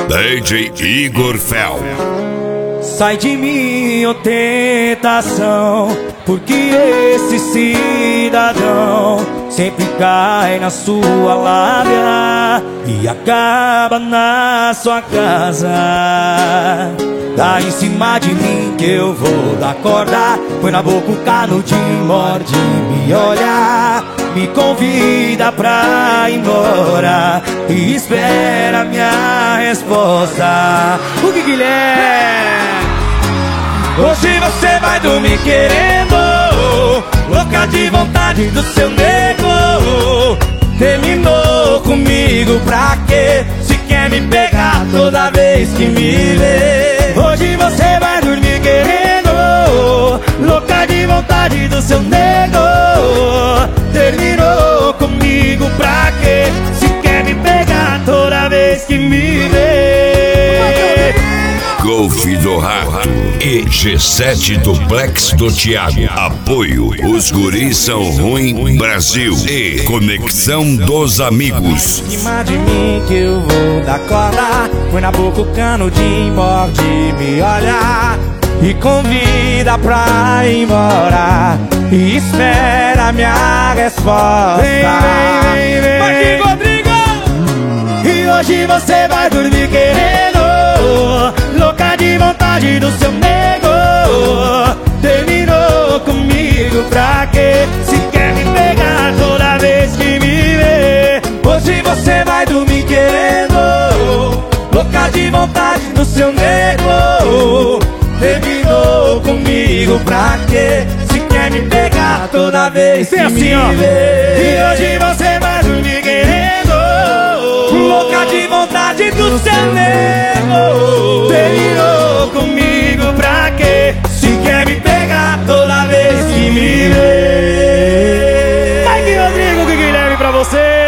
DJ Igor Fel. Sai de mim, ô tentação, porque esse cidadão sempre cai na sua lábia e acaba na sua casa. Dá em cima de mim que eu vou dar corda, põe na boca o canudinho, morde, me olha, me convida pra ir embora e espera minha resposta. O que ele é? Hoje você vai dormir querendo, louca de vontade do seu nego. Terminou comigo pra quê? Se quer me pegar toda vez que me vê. Hoje você vai dormir querendo, louca de vontade do seu nego. Terminou comigo pra quê? Se quer me pegar toda vez que me vê. Golf do Rato e G7 Duplex do Thiago. Apoio Os Guris São Ruim Brasil e Conexão dos Amigos. Em cima de mim que eu vou dar corda, põe na boca o canudinho, morde, me olha e convida pra ir embora e espera minha resposta. Vem, vem, Marquinhos Rodrigo! E hoje você vai dormir querendo, louca de vontade do seu nego. Terminou comigo pra quê? Se quer me pegar toda vez que me vê. Hoje você vai dormir querendo, louca de vontade do seu nego. Terminou comigo pra quê? Se quer me pegar toda vez que me vê. E hoje você vai dormir querendo, louca de vontade do seu nego. Terminou comigo pra quê? Se quer me pegar toda vez que me vê. Mike Rodrigo, que Guilherme pra você.